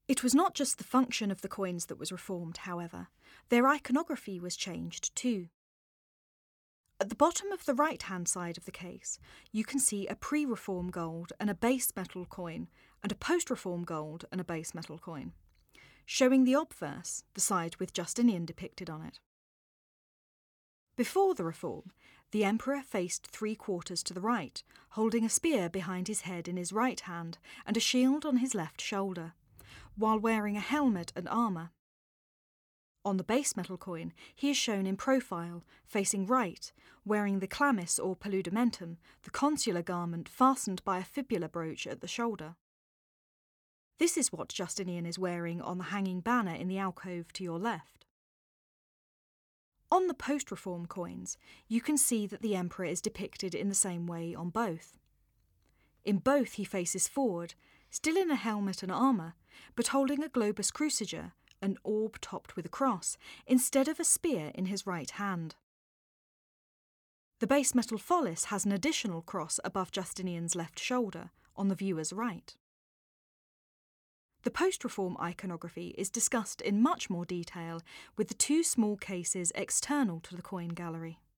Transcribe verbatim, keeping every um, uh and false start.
It was not just the function of the coins that was reformed, however. Their iconography was changed too. At the bottom of the right-hand side of the case, you can see a pre-reform gold and a base metal coin, and a post-reform gold and a base metal coin, showing the obverse, the side with Justinian depicted on it. Before the reform, the emperor faced three quarters to the right, holding a spear behind his head in his right hand and a shield on his left shoulder, while wearing a helmet and armour. On the base metal coin, he is shown in profile, facing right, wearing the chlamys or paludamentum, the consular garment fastened by a fibula brooch at the shoulder. This is what Justinian is wearing on the hanging banner in the alcove to your left. On the post-reform coins, you can see that the emperor is depicted in the same way on both. In both he faces forward, still in a helmet and armour, but holding a globus cruciger, an orb topped with a cross, instead of a spear in his right hand. The base metal follis has an additional cross above Justinian's left shoulder, on the viewer's right. The post-reform iconography is discussed in much more detail with the two small cases external to the coin gallery.